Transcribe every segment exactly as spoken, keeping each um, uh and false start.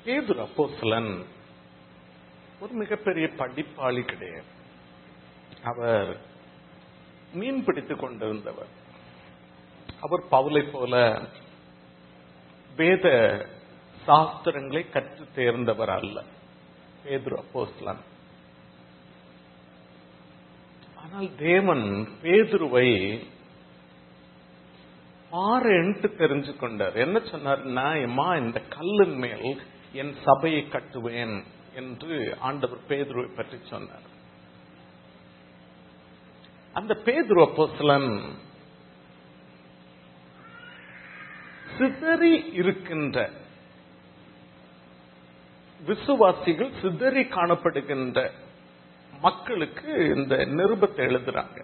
பேதுரு அப்போஸ்தலன் ஒரு மிகப்பெரிய படிப்பாளி கிடையாது. அவர் மீன் பிடித்துக் கொண்டிருந்தவர். அவர் பவுலை போல வேத சாஸ்திரங்களை கற்று தேர்ந்தவர் அல்ல பேதுரு அப்போஸ்தலன். ஆனால் தேவன் பேதுருவை ஆறு எண்டு தெரிஞ்சு கொண்டார். என்ன சொன்னார்னா, எம்மா இந்த கல்லின் மேல் என் சபையை கட்டுவேன் என்று ஆண்டவர் பேதுருவை பற்றி சொன்னார். அந்த பேதுரு அப்போஸ்தலன் சிதறி இருக்கின்ற விசுவாசிகள், சிதறி காணப்படுகின்ற மக்களுக்கு இந்த நிருபத்தை எழுதுறாங்க.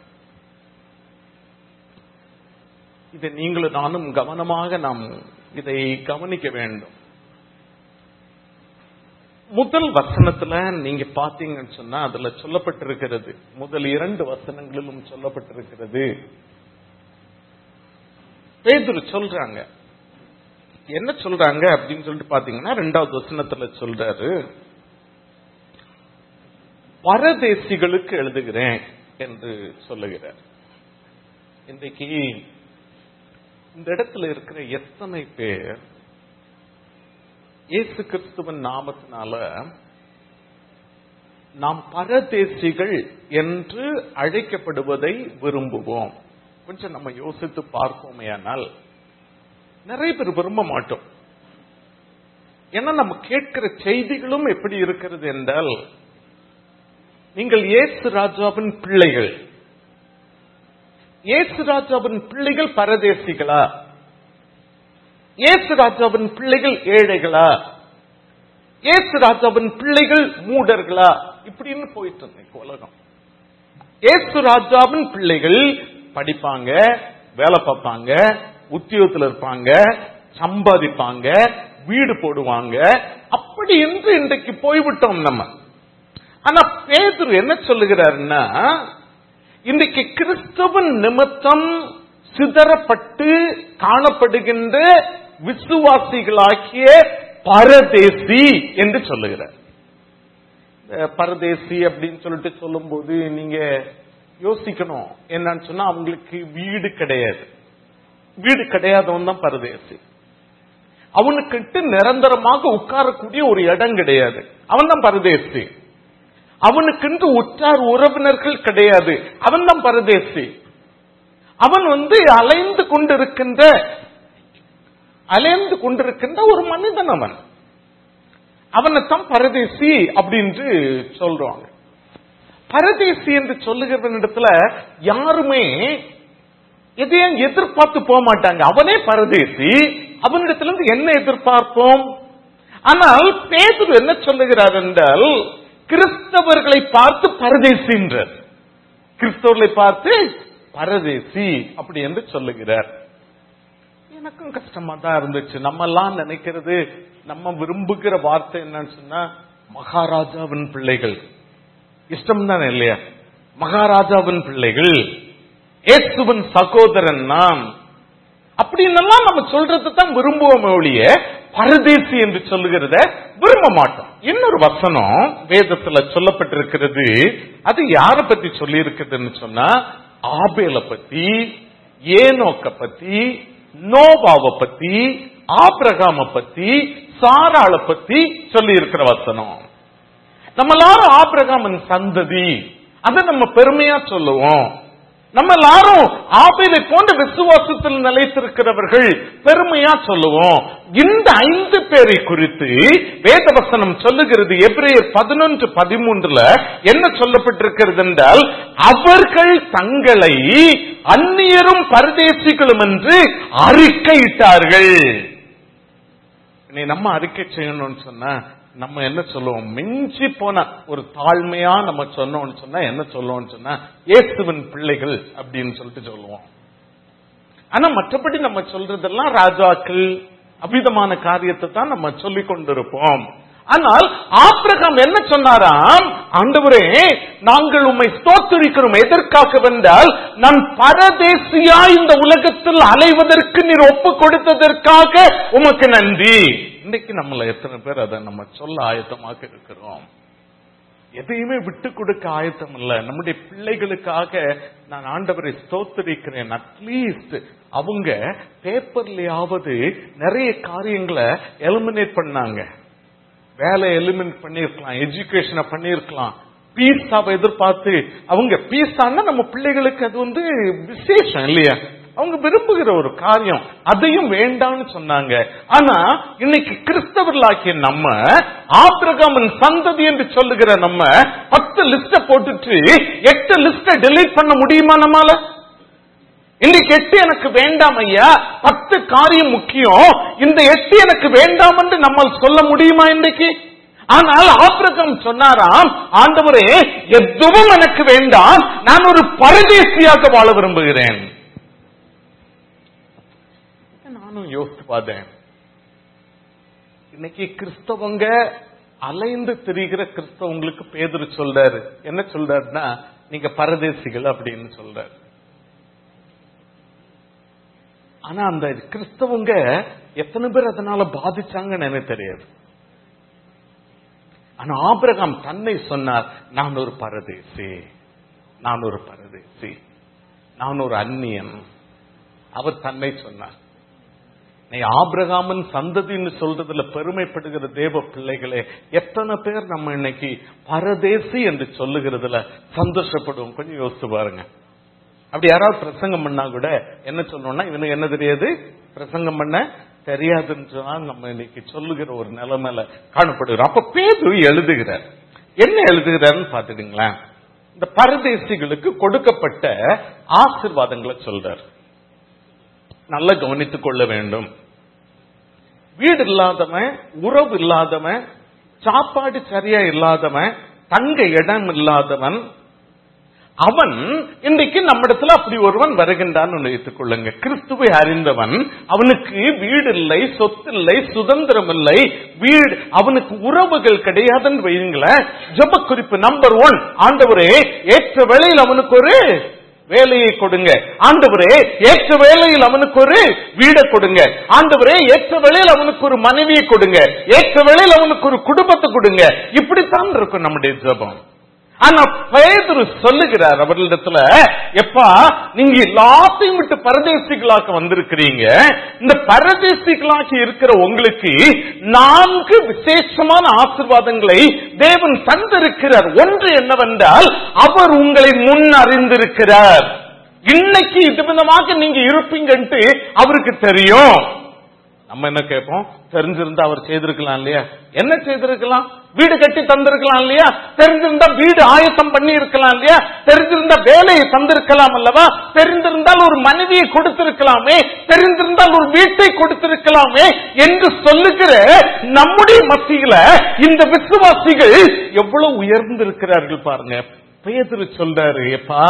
இதை நீங்களும் நானும் கவனமாக நாம் இதை கவனிக்க வேண்டும். முதல் வசனத்துல நீங்க பாத்தீங்கன்னு சொன்னா அதுல சொல்லப்பட்டிருக்கிறது, முதல் இரண்டு வசனங்களிலும் சொல்லப்பட்டிருக்கிறது. பேதுரு சொல்றாங்க, என்ன சொல்றாங்க அப்படின்னு சொல்லிட்டு பாத்தீங்கன்னா ரெண்டாவது வசனத்துல சொல்றாரு, பரதேசிகளுக்கு எழுதுகிறேன் என்று சொல்லுகிறார். இன்றைக்கு இந்த இடத்துல இருக்கிற எத்தனை பேர் இயேசு கிறிஸ்துவின் நாமத்தினால நாம் பரதேசிகள் என்று அழைக்கப்படுவதை விரும்புவோம்? கொஞ்சம் நம்ம யோசித்து பார்ப்போமேயானால் நிறைய பேர் விரும்ப மாட்டோம். ஏன்னா நம்ம கேட்கிற செய்திகளும் எப்படி இருக்கிறது என்றால், நீங்கள் இயேசு ராஜாவின் பிள்ளைகள், இயேசு ராஜாவின் பிள்ளைகள் பரதேசிகளா, இயேசு ராஜாவின் பிள்ளைகள் ஏழைகளா, இயேசு ராஜாவின் பிள்ளைகள் மூடர்களா, இப்படின்னு போயிட்டு இருக்கு உலகம். இயேசு ராஜாவின் பிள்ளைகள் படிப்பாங்க, வேலை பார்ப்பாங்க, உத்தியோகத்தில் இருப்பாங்க, சம்பாதிப்பாங்க, வீடு போடுவாங்க, அப்படி என்று இன்றைக்கு போய்விட்டோம் நம்ம. ஆனா பேதுரு என்ன சொல்லுகிறாருன்னா, இன்றைக்கு கிறிஸ்துவின் நிமித்தம் சிதறப்பட்டு காணப்படுகின்ற விசுவாசிகளாகிய பரதேசி என்று சொல்லுகிறார். பரதேசி அப்படின்னு சொல்லிட்டு சொல்லும் போது நீங்க யோசிக்கணும், என்னன்னு சொன்னா அவங்களுக்கு வீடு கிடையாது. வீடு கிடையாதவன் தான் பரதேசி. அவனுக்கிட்ட நிரந்தரமாக உட்காரக்கூடிய ஒரு இடம் கிடையாது, அவன் தான் பரதேசி. அவனுக்கென்று உற்றார் உறவினர்கள் கிடையாது, அவன் தான் பரதேசி. அவன் வந்து அலைந்து கொண்டிருக்கின்ற அலைந்து கொண்டிருக்கின்ற ஒரு மனிதன். அவன் அவனைத்தான் பரதேசி அப்படின்னு சொல்றாங்க. பரதேசி என்று சொல்லுகிறவனிடத்துல யாருமே எதையும் எதிர்பார்த்து போக மாட்டாங்க. அவனே பரதேசி, அவனிடத்துல இருந்து என்ன எதிர்பார்ப்போம்? ஆனால் பேதுரு என்ன சொல்லுகிறார் என்றால், கிறிஸ்தவர்களை பார்த்து பரதேசி என்றார், கிறிஸ்தவர்களை பார்த்து பரதேசி அப்படி என்று சொல்லுகிறார். எனக்கும் கஷ்டமா தான் இருந்துச்சு. நம்ம எல்லாம் நினைக்கிறது, நம்ம விரும்புகிற வார்த்தை என்னன்னு சொன்னா மகாராஜாவின் பிள்ளைகள், இஷ்டம் தானே இல்லையா? மகாராஜாவின் பிள்ளைகள், இயேசுவின் சகோதரன் நாம், அப்படின்னெல்லாம் நம்ம சொல்றது தான் விரும்புவோம் ஒழிய பரதேசி என்று சொல்லுகிறத விரும்ப மாட்டோம். இன்னொரு வசனம் வேதத்துல சொல்லப்பட்டிருக்கிறது, அது யாரை பத்தி சொல்லி இருக்குதுன்னு சொன்னா ஆபேலை பத்தி, ஏனோக்க பத்தி, நோவாவை பத்தி, ஆபிரகாமை பத்தி, சாராளை பத்தி சொல்லி இருக்கிற வசனம். நம்ம எல்லாரும் ஆபிரகாமின் சந்ததி, அதை நம்ம பெருமையா சொல்லுவோம். நம்ம எல்லாரும் ஆபேலை போன்ற விசுவாசத்தில் நிலைத்திருக்கிறவர்கள் பெருமையா சொல்லுவோம். இந்த ஐந்து பேரை குறித்து வேதவசனம் சொல்லுகிறது. எபிரேயர் பதினொன்று பதிமூன்றுல என்ன சொல்லப்பட்டிருக்கிறது என்றால், அவர்கள் தங்களை அந்நியரும் பரதேசிகளும் என்று அறிக்கையிட்டார்கள். நம்ம அறிக்கை செய்யணும்னு சொன்னா நம்ம என்ன சொல்லுவோம்? மிஞ்சி போன ஒரு தாழ்மையா நம்ம சொன்னோம்னு சொன்னா என்ன சொல்லுவோம்னு சொன்னா இயேசுவின் பிள்ளைகள் அப்படின்னு சொல்லிட்டு சொல்லுவோம். ஆனா மற்றபடி நம்ம சொல்றதெல்லாம் ராஜாக்கள், அவ்விதமான காரியத்தை தான் நம்ம சொல்லிக் கொண்டிருப்போம். ஆனால் ஆபிரகாம் என்ன சொன்னாராம்? ஆண்டவரே, நாங்கள் உம்மை ஸ்தோத்திரிக்கிறோம். எதற்காக வென்றால், நான் பரதேசியா இந்த உலகத்தில் அலைவதற்கு நீர் ஒப்பு கொடுத்ததற்காக உமக்கு நன்றி. இன்னைக்கு நம்மள எத்தனை பேர் அதை நம்ம சொல்ல ஆயத்தமாக இருக்கிறோம்? எதையுமே விட்டு கொடுக்க ஆயத்தம் இல்ல. நம்முடைய பிள்ளைகளுக்காக நான் ஆண்டவரை ஸ்தோத்திரிக்கிறேன். அட்லீஸ்ட் அவங்க பேப்பர்லயாவது நிறைய காரியங்களை எலிமினேட் பண்ணாங்க. வேலை எலிமினேட் பண்ணிருக்கலாம், எஜுகேஷனை பண்ணிருக்கலாம், பீஸாவை எதிர்பார்த்து அவங்க பீஸான்னா நம்ம பிள்ளைகளுக்கு அது வந்து விசேஷம் இல்லையா, அவங்க விரும்புகிற ஒரு காரியம், அதையும் வேண்டாம்னு சொன்னாங்க. ஆனா இன்னைக்கு கிறிஸ்தவர்களாக்கிய நம்ம, ஆபிரகாமின் சந்ததி என்று சொல்லுகிற நம்ம பத்து லிஸ்ட போட்டுட்டு எட்டு லிஸ்ட டெலீட் பண்ண முடியுமா நம்மால? இன்னைக்கு எட்டு எனக்கு வேண்டாம் ஐயா, பத்து காரியம் முக்கியம், இந்த எட்டு எனக்கு வேண்டாம் என்று நம்ம சொல்ல முடியுமா இன்றைக்கு? ஆனால் ஆபிரகாம் சொன்னாராம், ஆண்டவரே எதுவும் எனக்கு வேண்டாம், நான் ஒரு பரதேசியாக வாழ விரும்புகிறேன். நானும் யோசித்து பார்த்தேன். இன்னைக்கு கிறிஸ்தவங்க அலைந்து திரிகிற கிறிஸ்தவங்களுக்கு பேதுரு சொல்றாரு, என்ன சொல்றாருன்னா, நீங்க பரதேசிகள் அப்படின்னு சொல்றாரு. ஆனா அந்த கிறிஸ்தவங்க எத்தனை பேர் அதனால பாதிச்சாங்கன்னு எனக்கு தெரியாது. ஆனா ஆபிரகாம் தன்னை சொன்னார், நான் ஒரு பரதேசி, நான் ஒரு பரதேசி, நான் ஒரு அந்நியன். அவர் தன்னை சொன்னார். நீ ஆபிரகாமின் சந்ததின்னு சொல்றதுல பெருமைப்படுகிற தேவ பிள்ளைகளே, எத்தனை பேர் நம்ம இன்னைக்கு பரதேசி என்று சொல்லுகிறதுல சந்தோஷப்படுவோம்? கொஞ்சம் யோசித்து பாருங்க. அப்படி யாராவது பிரசங்கம் பண்ணா கூட என்ன சொல்லணும்னா, இவனுக்கு என்ன தெரியாது, பிரசங்கம் பண்ண தெரியாதுன்னு சொன்னா நம்ம இன்னைக்கு சொல்லுகிற ஒரு நிலைமையில காணப்படுகிறோம். அப்ப பேதுரு எழுதுகிறார், என்ன எழுதுகிறார்னு பாத்துட்டீங்களா? இந்த பரதேசிகளுக்கு கொடுக்கப்பட்ட ஆசீர்வாதங்களை சொல்றார். நல்லா கவனித்துக் கொள்ள வேண்டும். வீடு இல்லாதவன், உறவு இல்லாதவன், சாப்பாடு சரியா இல்லாதவன், தங்க இடம் இல்லாதவன், அவன் இன்றைக்கு நம்மிடத்துல அப்படி ஒருவன் வருகின்றான் வைத்துக் கொள்ளுங்க. கிறிஸ்துவை அறிந்தவன், அவனுக்கு வீடு இல்லை, சொத்து இல்லை, சுதந்திரம் இல்லை, வீடு அவனுக்கு உறவுகள் கிடையாதுன்னு வைங்களேன். ஜெப குறிப்பு நம்பர் ஒன், ஆண்டவரே ஏற்ற வேளையில் அவனுக்கு ஒரு வேலையை கொடுங்க. ஆண்டவரே ஏற்ற வேளையில் அவனுக்கு ஒரு வீடை கொடுங்க. ஆண்டவரே ஏற்ற வேளையில் அவனுக்கு ஒரு மனைவியை கொடுங்க. ஏற்ற வேளையில் அவனுக்கு ஒரு குடும்பத்தை கொடுங்க. இப்படித்தான் இருக்கும் நம்முடைய ஜெபம். ஆனா பேதுரு சொல்லுகிறார் அவர்களிடத்துல, எப்பா நீங்க எல்லாத்தையும் விட்டு பரதேசிகளாக வந்திருக்கிறீங்க, இந்த பரதேசிகளாக இருக்கிற உங்களுக்கு நான்கு விசேஷமான ஆசீர்வாதங்களை தேவன் தந்திருக்கிறார். ஒன்று என்னவென்றால், அவர் உங்களை முன் அறிந்திருக்கிறார். இன்னைக்கு இது விதமாக நீங்க இருப்பீங்கன்ட்டு அவருக்கு தெரியும். நம்ம என்ன கேட்போம், தெரிஞ்சிருந்தா அவர் செய்திருக்கலாம் இல்லையா? என்ன செய்திருக்கலாம்? வீடு கட்டி தந்திருக்கலாம் இல்லையா? தெரிஞ்சிருந்தா வீடு ஆயத்தம் பண்ணி இருக்கலாம் இல்லையா? தெரிஞ்சிருந்தா வேலையை தந்திருக்கலாம் அல்லவா? தெரிந்திருந்தால் ஒரு மனைவியை கொடுத்திருக்கலாமே, தெரிந்திருந்தால் ஒரு வீட்டை கொடுத்திருக்கலாமே என்று சொல்லுகிற நம்முடைய மத்தியில இந்த விசுவாசிகள் எவ்வளவு உயர்ந்திருக்கிறார்கள் பாருங்க. பேதுரு சொல்றாரு, எப்பா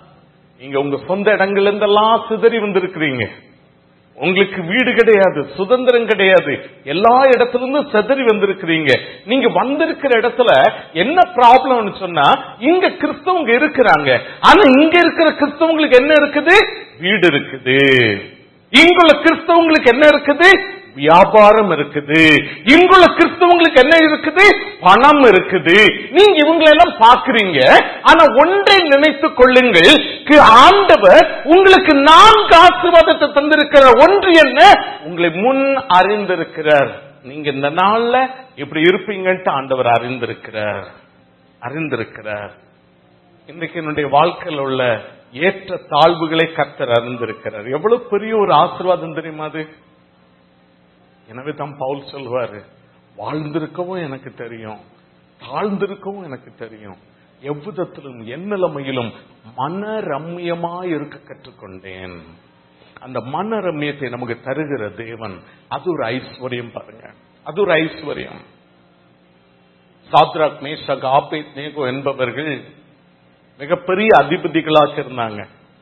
நீங்க உங்க சொந்த இடங்கள்ல இருந்தெல்லாம் சிதறி வந்திருக்கிறீங்க, உங்களுக்கு வீடு கிடையாது, சுதந்திரம் கிடையாது, எல்லா இடத்திலிருந்தும் சிதறி வந்திருக்கிறீங்க. நீங்க வந்திருக்கிற இடத்துல என்ன ப்ராப்ளம்னு சொன்னா, இங்க கிறிஸ்தவங்க இருக்கிறாங்க, ஆனா இங்க இருக்கிற கிறிஸ்தவங்களுக்கு என்ன இருக்குது? வீடு இருக்குது. இங்குள்ள கிறிஸ்தவங்களுக்கு என்ன இருக்குது? வியாபாரம் இருக்குது. இங்குள்ள கிறிஸ்தவங்களுக்கு என்ன இருக்குது? பணம் இருக்குது. நீங்க இவங்களெல்லாம் பாக்குறீங்க, ஆனா ஒன்றை நினைத்துக் கொள்ளுங்கள், ஆண்டவர் உங்களுக்கு நான்கு ஆசீர்வாதத்தை தந்திருக்கிறார். ஒன்று என்ன? உங்களை முன் அறிந்திருக்கிறார். நீங்க இந்த நாள்ல இப்படி இருப்பீங்கன்ட்டு ஆண்டவர் அறிந்திருக்கிறார், அறிந்திருக்கிறார். இன்றைக்கு என்னுடைய வாழ்க்கையில் உள்ள ஏற்ற தாழ்வுகளை கர்த்தர் அறிந்திருக்கிறார். எவ்வளவு பெரிய ஒரு ஆசீர்வாதம் தெரியுமா அது? எனவே தான் பவுல் சொல்வாரு, வாழ்ந்திருக்கவும் எனக்கு தெரியும், தாழ்ந்திருக்கவும் எனக்கு தெரியும், எவ்விதத்திலும் என் நிலைமையிலும் மன ரம்யமாய் இருக்க கற்றுக்கொண்டேன். அந்த மன ரம்யத்தை நமக்கு தருகிற தேவன், அது ஒரு ஐஸ்வர்யம் பாருங்க, அது ஒரு ஐஸ்வர்யம். சாத்ராக், மேஷாக், ஆபேத்நேகோ என்பவர்கள் மிகப்பெரிய அதிபதிகளாக இருந்தாங்க.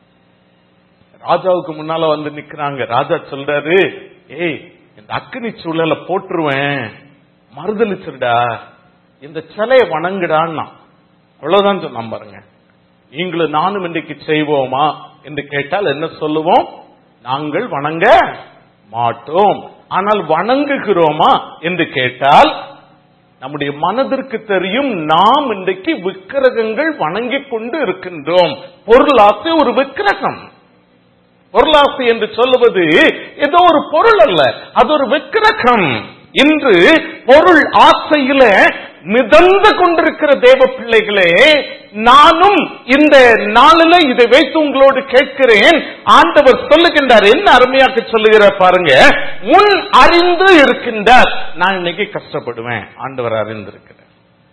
ராஜாவுக்கு முன்னால வந்து நிக்கிறாங்க. ராஜா சொல்றாரு, ஏய் இந்த அக்னி சூழல போட்டுருவேன், மறுதளிச்சிருடா, இந்த சிலையை வணங்குடான்னா. அவ்வளவுதான் சொன்னான் பாருங்க. நீங்களும் நானும் இன்றைக்கு செய்வோமா என்று கேட்டால் என்ன சொல்லுவோம்? நாங்கள் வணங்க மாட்டோம். ஆனால் வணங்குகிறோமா என்று கேட்டால் நம்முடைய மனதிற்கு தெரியும், நாம் இன்றைக்கு விக்கிரகங்கள் வணங்கிக் கொண்டு இருக்கின்றோம். பொருளாசை ஒரு விக்கிரகம். பொருளாசை என்று சொல்லுவது ஏதோ ஒரு பொருள் அல்ல, அது ஒரு விக்கிரகம். இன்று பொருள் ஆசையில மிதந்து கொண்டிருக்கிற தேவ பிள்ளைகளே, நானும் இந்த நாளில இதை வைத்து உங்களோடு கேட்கிறேன். ஆண்டவர் சொல்லுகின்றார், என்ன அருமையாக சொல்லுகிறார் பாருங்க. முன் அறிந்து இருக்கின்றார். நான் இன்னைக்கு கஷ்டப்படுவேன், ஆண்டவர் அறிந்திருக்கிறார்.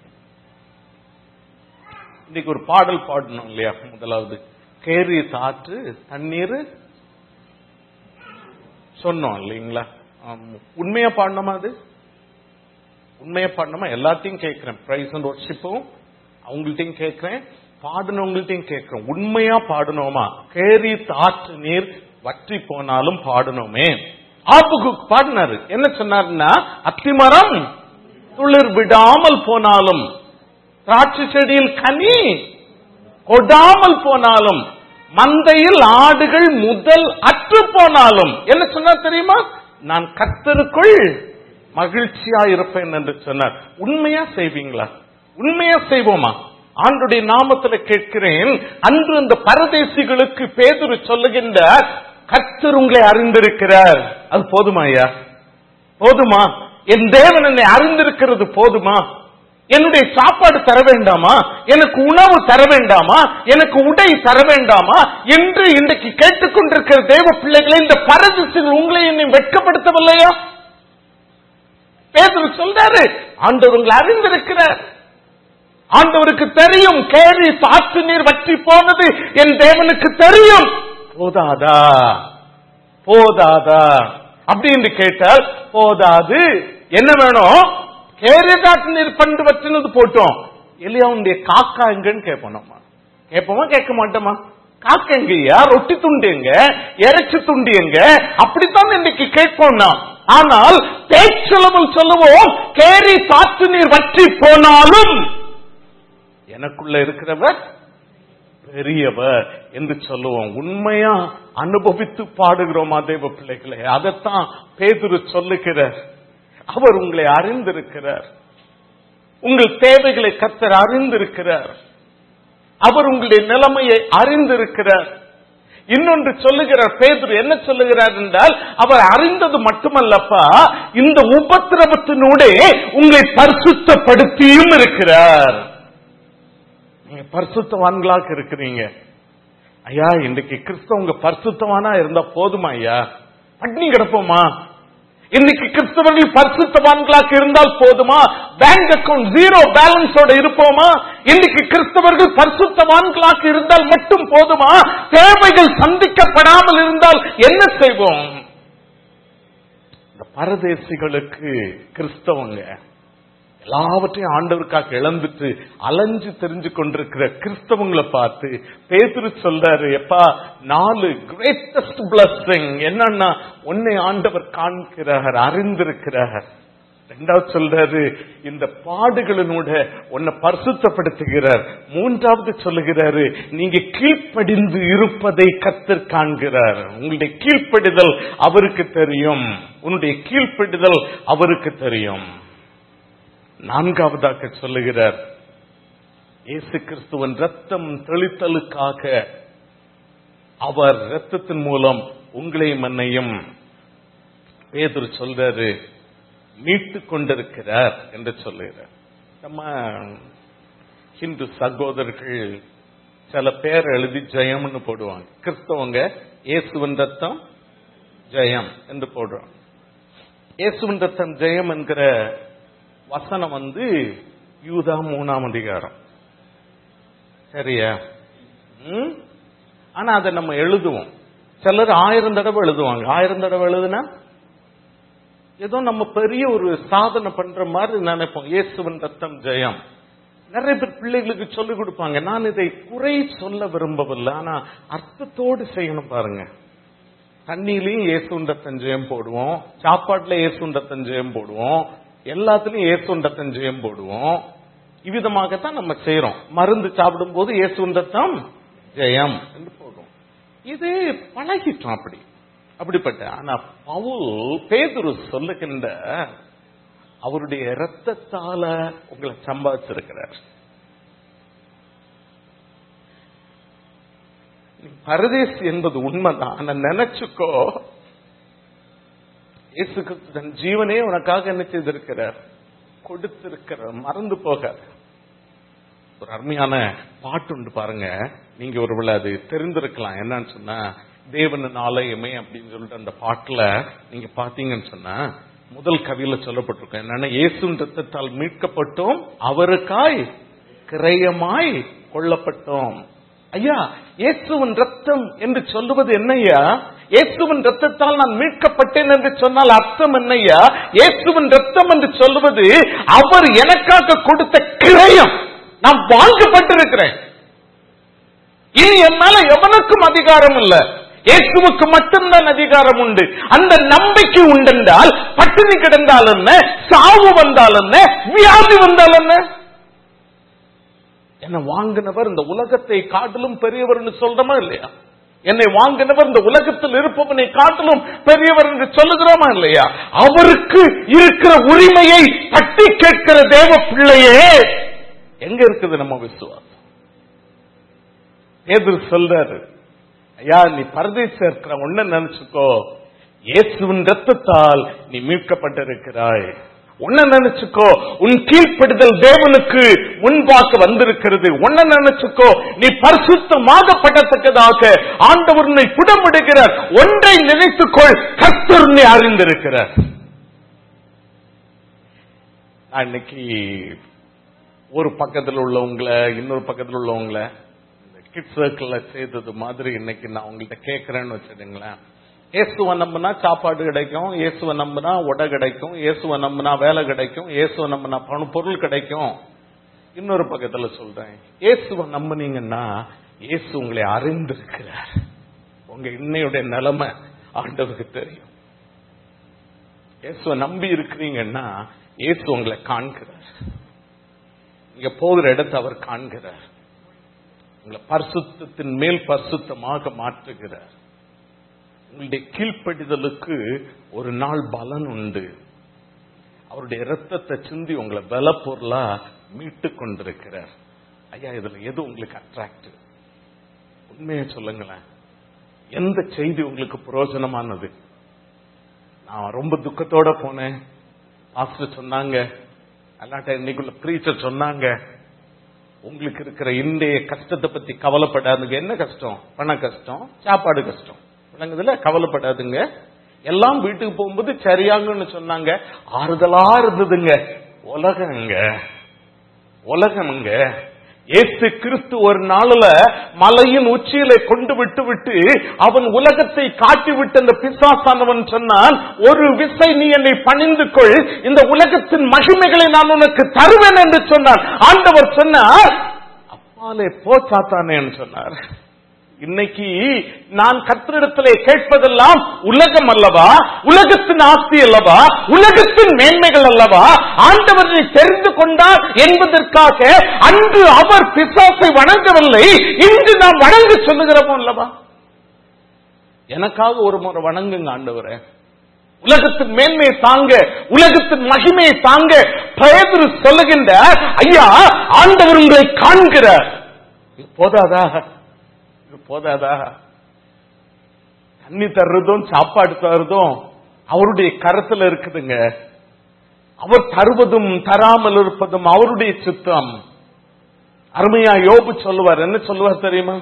இன்னைக்கு ஒரு பாடல் பாடணும் இல்லையா? முதலாவது கேரி தாற்று தண்ணீர் சொன்னோம் இல்லைங்களா? உண்மையா பாடணுமா? அது உண்மையா பாடணுமா? எல்லாத்தையும் கேட்கிறேன். பிரைஸ் அண்ட் வொர்ஷிப்பும் அவங்கள்ட்டையும் கேட்கிறேன், பாடனவங்கள்ட்டையும் கேட்கிறேன். உண்மையா பாடணுமா? கேரி தாற்று நீர் வற்றி போனாலும் பாடணுமே. ஆபுக்கு பாடினாரு. என்ன சொன்னாருன்னா, அத்திமரம் துளிர் விடாமல் போனாலும், திராட்சை செடியில் கனி கொடாமல் போனாலும், மந்தையில் ஆடுகள் முதல் அற்று போனாலும், என்ன சொன்னார் தெரியுமா? நான் கர்த்தருக்குள் மகிழ்ச்சியா இருப்பேன் என்று சொன்னார். உண்மையா செய்வீங்களா? உண்மையா செய்வோமா? ஆண்டுடைய நாமத்துல கேட்கிறேன். அன்று அந்த பரதேசிகளுக்கு பேதுரு சொல்லுகின்ற, கர்த்தர் உங்களை அறிந்திருக்கிறார். அது போதுமா ஐயா? போதுமா? என் தேவன் என்னை அறிந்திருக்கிறது போதுமா? என்னுடைய சாப்பாடு தர வேண்டாமா? எனக்கு உணவு தர வேண்டாமா? எனக்கு உடை தர வேண்டாமா என்று இன்றைக்கு கேட்டுக்கொண்டிருக்கிற தேவ பிள்ளைகளை, இந்த பரதேசிகள் உங்களை என்னை வெட்கப்படுத்தவில்லையா? பேதுரு சொல்றாரு, ஆண்டவர் உங்களை அறிந்திருக்கிறார். ஆண்டவருக்கு தெரியும், கேரி சாற்று நீர் வற்றி போனது என் தேவனுக்கு தெரியும். போதாதா? போதாதா அப்படின்னு கேட்டால் போதாது. என்ன வேணும்? கேரி சாற்று நீர் பண்டு வச்சினது போட்டோம், எலியாவுடைய காக்கா எங்கன்னு கேட்போம். நம்ம கேட்போமா? கேட்க மாட்டோமா? காக்கா எங்கய்யா? ரொட்டி துண்டு எங்க? இறைச்சி துண்டு எங்க? அப்படித்தான் இன்னைக்கு கேட்போம். ஆனால் பேச்சளவில் சொல்லுவோம், கேரி சாற்று நீர் வற்றி போனாலும் எனக்குள்ள இருக்கிறவர் பெரியவர் என்று சொல்லுவோம். உண்மையா அனுபவித்து பாடுகிறோமா தேவ பிள்ளைகளே? அதைத்தான் பேதுரு சொல்லுகிறார். அவர் உங்களை அறிந்திருக்கிறார். உங்கள் தேவைகளை கர்த்தர் அறிந்திருக்கிறார். அவர் உங்களுடைய நிலைமையை அறிந்திருக்கிறார். இன்னொன்று சொல்லுகிறார் பேதுரு. என்ன சொல்லுகிறார் என்றால், அவர் அறிந்தது மட்டுமல்லப்பா, இந்த உபத்திரவத்தினூடே உங்களை பரிசுத்தப்படுத்தியும் இருக்கிறார். நீங்க பரிசுத்தவான்களாக இருக்கிறீங்க. ஐயா, இன்றைக்கு கிறிஸ்தவங்க பரிசுத்தவானா இருந்தா போதுமா ஐயா? பட்னி கிடப்போமா? இன்னைக்கு கிறிஸ்தவர்கள் பரிசுத்தவான்களாக இருந்தால் போதுமா? பேங்க் அக்கவுண்ட் ஜீரோ பேலன்ஸோட இருப்போமா? இன்னைக்கு கிறிஸ்தவர்கள் பரிசுத்தவான்களாக இருந்தால் மட்டும் போதுமா? தேவைகள் சந்திக்கப்படாமல் இருந்தால் என்ன செய்வோம்? இந்த பரதேசிகளுக்கு கிறிஸ்தவங்க எல்லாவற்றையும் ஆண்டவருக்காக இழந்துட்டு அலைஞ்சு தெரிஞ்சு கொண்டிருக்கிற கிறிஸ்தவங்களை பார்த்து பேதுரு சொல்றாரு, எப்பா, நாலு கிரேட்டஸ்ட் பிளஸிங் என்னன்னா, உன்னை ஆண்டவர் காண்கிறார், அறிந்திருக்கிறார். இரண்டாவது சொல்றாரு, இந்த பாடுகளினூட உன்னை பரிசுத்தப்படுத்துகிறார். மூன்றாவது சொல்லுகிறாரு, நீங்க கீழ்ப்படிந்து இருப்பதை கர்த்தர் காண்கிறார். உங்களுடைய கீழ்ப்படிதல் அவருக்கு தெரியும். உன்னுடைய கீழ்ப்படிதல் அவருக்கு தெரியும். நான்காவதாக சொல்லுகிறார், இயேசு கிறிஸ்துவின் ரத்தம் தெளித்தலுக்காக அவர் ரத்தத்தின் மூலம் உங்களையும் என்னையும் பேதுரு சொல்றாரு மீட்டுக் கொண்டிருக்கிறார் என்று சொல்லுகிறார். நம்ம ஹிந்து சகோதரர்கள் சில பேர் எழுதி ஜெயம்னு போடுவாங்க. கிறிஸ்தவங்க இயேசுவின் ரத்தம் ஜெயம் என்று போடுறாங்க. இயேசுவின் ரத்தம் ஜெயம் என்கிற வசனம் வந்து யூதா மூணாம் அதிகாரம். சரியா? ஆனா அதை நம்ம எழுதுவோம். சிலர் ஆயிரம் தடவை எழுதுவாங்க. ஆயிரம் தடவை எழுதுனா ஏதோ நம்ம பெரிய ஒரு சாதனை பண்ற மாதிரி நினைப்போம். இயேசுவின் ரத்தம் ஜெயம். நிறைய பேர் பிள்ளைகளுக்கு சொல்லிக் கொடுப்பாங்க. நான் இதை குறை சொல்ல விரும்பவில்லை, ஆனா அர்த்தத்தோடு செய்யணும் பாருங்க. தண்ணியிலையும் இயேசுவின் ரத்தம் ஜெயம் போடுவோம், சாப்பாட்டுல இயேசுவின் ரத்தம் ஜெயம் போடுவோம், எல்லாத்துலயும் இயேசுவின் ரத்தம் ஜெயம் போடுவோம். இவ்விதமாகத்தான் நம்ம செய்யறோம். மருந்து சாப்பிடும் போது இயேசுவின் ரத்தம் ஜெயம் என்று போடுவோம். இது பழகிட்டோம். அப்படி அப்படிப்பட்ட. ஆனா பவுல் பேதுரு சொல்லுகின்ற அவருடைய இரத்தத்தால உங்களை சம்பாதிச்சிருக்கிறார். பரதேசி என்பது உண்மைதான். ஆனா நினைச்சுக்கோ, இயேசு கிறிஸ்து தன் ஜீவனே உனக்காக என்ன செய்திருக்கிறார், கொடுத்திருக்கிறார். மறந்து போகாது. ஒரு அருமையான பாட்டு உண்டு பாருங்க, நீங்க ஒருவேளை அது தெரிந்திருக்கலாம். என்னன்னு சொன்னா, தேவனின் ஆலயமே அப்படின்னு சொல்லிட்டு அந்த பாட்டுல நீங்க பாத்தீங்கன்னு சொன்னா முதல் கவியில சொல்லப்பட்டிருக்கோம். என்னன்னா, இயேசுவின் ரத்தத்தால் மீட்கப்பட்டோம், அவருக்காய் கிரயமாய் கொள்ளப்பட்டோம். ஐயா, இயேசுவின் ரத்தம் என்று சொல்லுவது என்னையா? இயேசுவின் ரத்தத்தால் நான் மீட்கப்பட்டேன் என்று சொன்னால் அர்த்தம் என்னையா? இயேசுவின் ரத்தம் என்று சொல்லுவது அவர் எனக்காக கொடுத்த கிரயம். நான் வாங்கப்பட்டிருக்கிறேன். இனி என் மேல எவனுக்கும் அதிகாரம் இல்ல, இயேசுவுக்கு மட்டும்தான் அதிகாரம் உண்டு. அந்த நம்பிக்கை உண்டென்றால் பட்டினி கிடந்தால் என்ன, சாவு வந்தால் என்ன, வியாதி வந்தால் என்ன, என்னை வாங்கினவர் இந்த உலகத்தை காட்டிலும் பெரியவர் சொல்றோமா இல்லையா? என்னை வாங்கினவர் இந்த உலகத்தில் இருப்பவனை காட்டிலும் பெரியவர் என்று சொல்லுகிறோமா இல்லையா? அவருக்கு இருக்கிற உரிமையை தட்டி கேட்கிற தேவ பிள்ளையே, எங்க இருக்குது நம்ம விசுவாசம்? பேதுரு சொல்றாரு, ஐயா நீ பரதேசியா இருக்கிற ஒண்ணு நினைச்சுக்கோ, இயேசுவின் ரத்தத்தால் நீ மீட்கப்பட்டிருக்கிறாய். ஒன்ன நினைச்சுக்கோ, உன் கீழ்ப்படுதல் தேவனுக்கு முன்பாக வந்திருக்கிறது. ஒன்ன நினைச்சுக்கோ, நீ பரிசுத்தமாகப்படத்தக்கதாக ஆண்டவர் உன்னை புடமிடுகிறார். ஒன்றை நினைத்துக்கொள், கர்த்தர் உன்னை அறிந்திருக்கிறார். இன்னைக்கு ஒரு பக்கத்தில் உள்ளவங்களை இன்னொரு பக்கத்தில் உள்ளவங்களை கிட்ஸ் சர்க்கிள்ல செய்தது மாதிரி இன்னைக்கு நான் உங்கள்கிட்ட கேட்கிறேன்னு வச்சுடுங்களேன். இயேசுவை நம்பினா சாப்பாடு கிடைக்கும், இயேசுவை நம்பினா உடை கிடைக்கும், இயேசுவை நம்பினா வேலை கிடைக்கும், இயேசுவை நம்பினா பண பொருள் கிடைக்கும். இன்னொரு பக்கத்துல சொல்றேன், இயேசுவை நம்பினீங்கன்னா இயேசு உங்களை அறிந்திருக்கிறார். உங்க இன்னையுடைய நிலைமை ஆண்டவருக்கு தெரியும். இயேசுவை நம்பி இருக்கிறீங்கன்னா இயேசு உங்களை காண்கிறார். நீங்க போகிற இடத்தை அவர் காண்கிறார். உங்களை பரிசுத்தத்தின் மேல் பரிசுத்தமாக மாற்றுகிறார். உங்களுடைய கீழ்ப்படிதலுக்கு ஒரு நாள் பலன் உண்டு. அவருடைய இரத்தத்தை சிந்தி உங்களை பல பொருளா மீட்டு கொண்டிருக்கிறார். ஐயா, இதுல எது உங்களுக்கு அட்ராக்டிவ்? உண்மையை சொல்லுங்களேன். எந்த செய்தி உங்களுக்கு பிரயோஜனமானது? நான் ரொம்ப துக்கத்தோட போனேன். பாஸ்டர் சொன்னாங்க, அல்லாட்ட இன்னைக்குள்ள பிரீச்சர் சொன்னாங்க, உங்களுக்கு இருக்கிற இன்றைய கஷ்டத்தை பத்தி கவலைப்படாதுங்க. என்ன கஷ்டம்? பண கஷ்டம், சாப்பாடு கஷ்டம், விளங்குதுல? கவலைப்படாதுங்க. எல்லாம் வீட்டுக்கு போகும்போது சரியாங்கன்னு சொன்னாங்க. ஆறுதலா இருந்ததுங்க. உலகங்க, உலகம்ங்க. இயேசு கிறிஸ்து ஒரு நாள்ல மலையின் உச்சியில கொண்டு விட்டு விட்டு அவன் உலகத்தை காட்டி விட்டு அந்த பிசாசானவன் சொன்னான், ஒரு விசை நீ என்னை பணிந்து கொள், இந்த உலகத்தின் மகிமைகளை நான் உனக்கு தருவேன் என்று சொன்னான். ஆண்டவர் சொன்னார், அப்பாலே போ சாத்தானேன்னு சொன்னார். இன்னைக்கு நான் கர்த்தரிடத்திலே கேட்பதெல்லாம் உலகம் அல்லவா, உலகத்தின் ஆஸ்தி அல்லவா, உலகத்தின் மேன்மைகள் அல்லவா? ஆண்டவரை தெரிந்து கொண்டார் என்பதற்காக அன்று அவர் பிசாசை வணங்கவில்லை, இன்று நாம் வணங்க சொல்லுகிறோம் அல்லவா? எனக்காக ஒரு முறை வணங்குங்க ஆண்டவரே. உலகத்தின் மேன்மையை தாங்க, உலகத்தின் மகிமையை தாங்க பேதுரு சொல்லுகின்ற, ஐயா ஆண்டவர் உங்களை காண்கிறார். இது போதாதா? போதாதா? தண்ணி தர்றதும் சாப்பாடு தர்றதும் அவருடைய கருத்துல இருக்குதுங்க. அவர் தருவதும் தராமல் இருப்பதும் அவருடைய சித்தம். அருமையா யோபு சொல்லுவார். என்ன சொல்லுவார் தெரியுமா?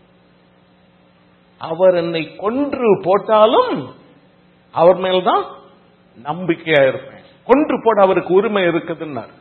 அவர் என்னை கொன்று போட்டாலும் அவர் மேல்தான் நம்பிக்கையா இருப்பேன். கொன்று போட அவருக்கு உரிமை இருக்குதுன்னாரு.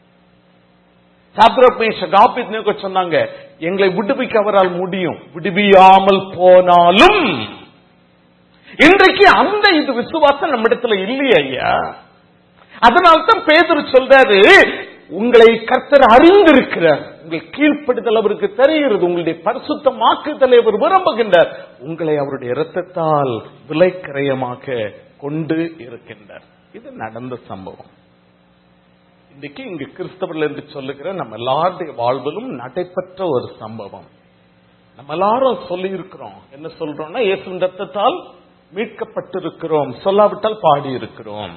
சொன்னாங்க, எங்களை விடுவிக்க அவரால் முடியும், விடுவியாமல் போனாலும். இன்றைக்கு அந்த இது விசுவாசம் நம்மிடத்துல இல்லையா ஐயா? அதனால்தான் பேதுரு சொல்றாரு, உங்களை கர்த்தர் அறிந்திருக்கிறார், உங்கள் கீழ்ப்படுதல் அவருக்கு தெரிகிறது, உங்களுடைய பரிசுத்தமாக்குதலை அவர் விரும்புகின்றார், உங்களை அவருடைய இரத்தத்தால் விலைக்கிரயமாக கொண்டு இருக்கின்றார். இது நடந்த சம்பவம். இன்னைக்கு இங்கு கிறிஸ்தவர்கள் என்று சொல்லுகிற நம்ம எல்லாருடைய வாழ்விலும் நடைபெற்ற ஒரு சம்பவம். நம்ம எல்லாரும் சொல்லி இருக்கிறோம். என்ன சொல்றோம்னா, இயேசுவின் ரத்தத்தால் மீட்கப்பட்டிருக்கிறோம், சொல்லாவிட்டால் பாடி இருக்கிறோம்.